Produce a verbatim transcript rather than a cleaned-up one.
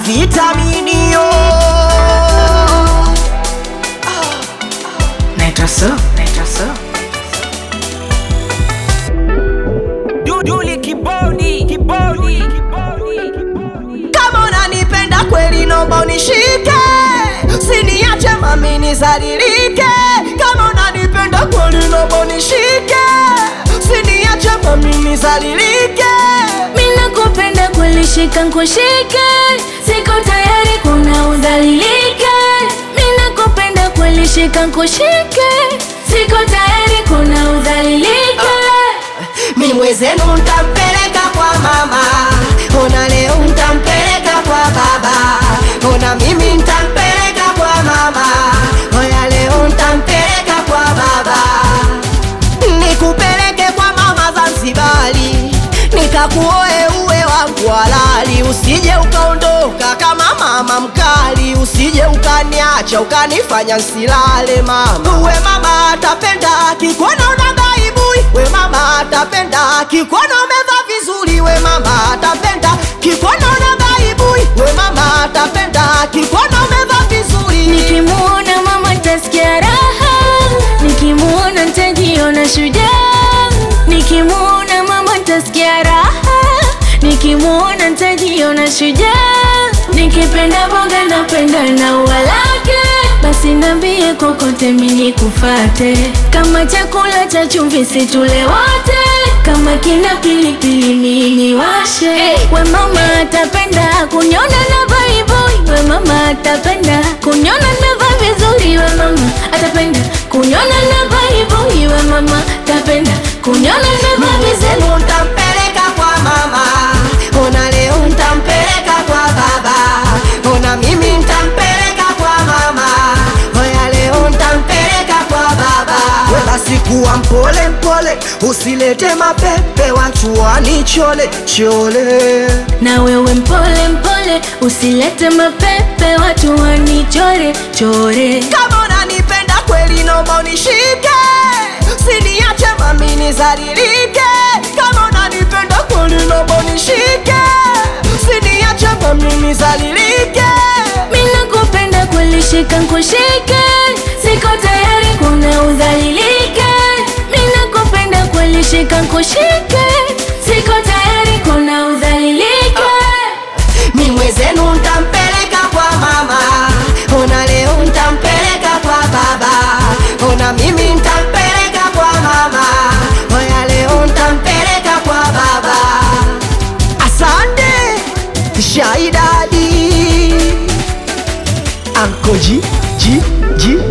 Vitaminio Naitwa So, naitwa So. Duduli kibodi, kibodi. Kama unanipenda kweli nomba unishike, usiniache mami nizalilike. Kama unanipenda kweli nomba unishike, usiniache mami nizalilike. Mina kupenda kweli shika nkushike, siko tayari kuna udhalilike. Mina kupenda kweli shika nkushike, siko tayari kuna udhalilike. Mi mwezenu ntampeleka kwa mama, ona leo ntampeleka kwa baba. Ona mimi ntampeleka kwa mama, oya leo ntampeleka kwa baba. Nikupeleke kwa mama Zanzibari, nikakuoe uwe wangu halali. Usije ukaondoka kama mama mkali, usije ukaniacha ukanifanya nsilale mama. Uwe mama atapenda kikuona unabaibui, we mama atapenda kikuona umeva vizuri, we mama atapenda kikuona unabaibui, we mama atapenda kikuona umeva vizuri. Nikimuona mama nitasikia raha, nikimuona nitajiona shujaa. Nikimuona mama nitasikia raha, nikimuona nitajiona shujaa. Nikipenda boga napenda na ua lake, basi nambie kokote mimi kufate. Kama chakula cha chumvi situle wote, kama kina pilipili mimi washe. We mama atapenda kunyona na baibui, we mama atapenda kunyona nimevaa vizuri. We mama atapenda kunyona na baibui, we mama atapenda kunyona nimevaa vizuri. Ntampeleka kwa mama, ona leo ntampeleka kwa baba. Ona mimi ntampeleka kwa mama, oya leo ntampeleka kwa baba. We basi kuwa mpole mpole, usilete mapepe watu wanichole chole. Na wewe mpole mpole, usilete mapepe watu wanichore chore. Kama unanipenda kweli nomba unishike, usiniache mami nizalilike. Kama unanipenda kweli nomba unishike, usiniache mami nizalilike. Mina kupenda kweli shika nkushike, siko tayari kuna udhalilike. Mina kupenda kweli shika nkushike, siko tayari kuna udhalilike. Mi mwezenu ntampeleka kwa mama, ona leo ntampeleka kwa baba. Ona mimi ntampeleka kwa mama, oya leo ntampeleka kwa baba. Asante Shaidadi Anko G G G